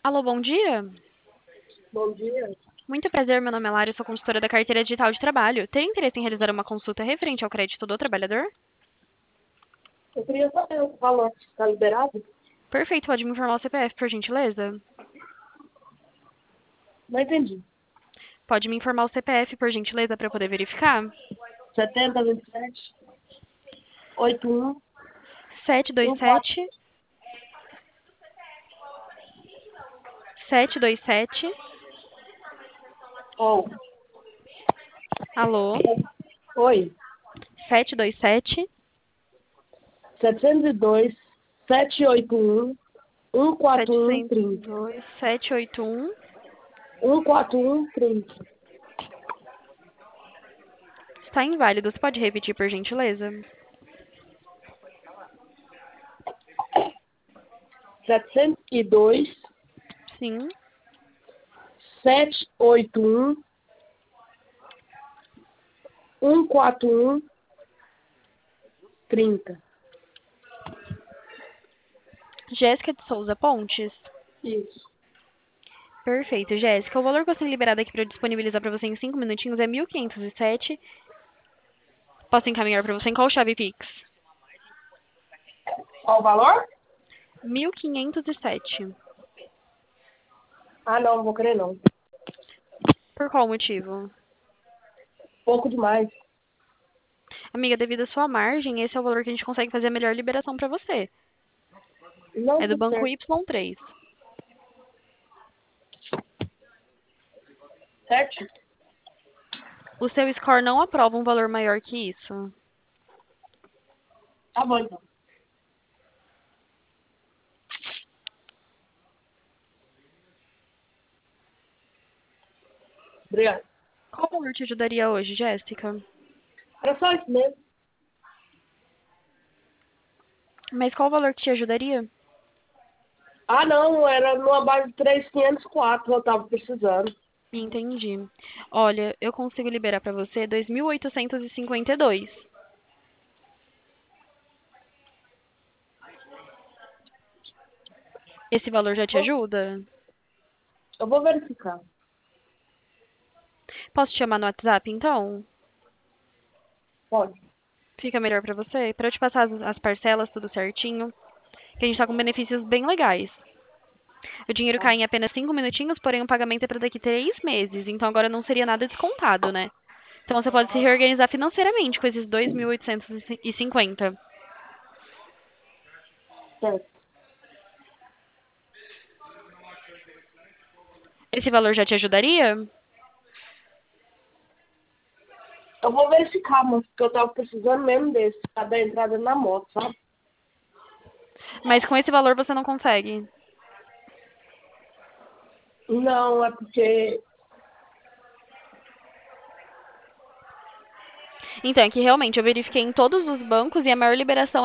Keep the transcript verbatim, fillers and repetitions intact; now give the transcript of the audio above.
Alô, bom dia. Bom dia. Muito prazer, meu nome é Lara, eu sou consultora da carteira digital de trabalho. Tem interesse em realizar uma consulta referente ao crédito do trabalhador? Eu queria saber o valor. Está liberado? Perfeito, pode me informar o C P F, por gentileza? Não entendi. Pode me informar o C P F, por gentileza, para eu poder verificar? setenta, vinte e sete, oitenta e um, sete dois quatro. sete, sete dois sete. Ou. Alô? Oi. sete dois sete, setecentos e dois, setecentos e oitenta e um, cento e quarenta e um, setecentos e trinta. dois, sete oito um. cento e quarenta e um, trinta. Está inválido, você pode repetir, por gentileza? setecentos e dois, Sim. setecentos e oitenta e um, cento e quarenta e um, trinta. Jéssica de Souza Pontes? Isso. Perfeito, Jéssica. O valor que eu tenho liberado aqui para disponibilizar para você em cinco minutinhos é mil quinhentos e sete. Posso encaminhar para você em qual chave Pix? Qual o valor? mil quinhentos e sete. Ah, não, não vou querer não. Por qual motivo? Pouco demais. Amiga, devido à sua margem, esse é o valor que a gente consegue fazer a melhor liberação para você. Não, É do tudo banco certo. Y três. Certo? O seu score não aprova um valor maior que isso. Tá bom, então. Obrigado. Qual valor te ajudaria hoje, Jéssica? Era só isso mesmo. Mas qual valor que te ajudaria? Ah, não, era numa base de três mil quinhentos e quatro, eu tava precisando. Entendi. Olha, eu consigo liberar para você dois mil oitocentos e cinquenta e dois. Esse valor já te ajuda? Eu vou verificar. Posso te chamar no WhatsApp, então? Pode. Fica melhor para você? Para eu te passar as, as parcelas, tudo certinho. Que a gente tá com benefícios bem legais. O dinheiro Tá. cai em apenas cinco minutinhos, porém o pagamento é para daqui três meses. Então agora não seria nada descontado, né? Então você pode se reorganizar financeiramente com esses dois mil oitocentos e cinquenta. Certo. Esse valor já te ajudaria? Eu vou verificar, mas porque eu tava precisando mesmo desse, pra dar entrada na moto, sabe? Mas com esse valor você não consegue. Não, é porque Então, é que realmente eu verifiquei em todos os bancos e a maior liberação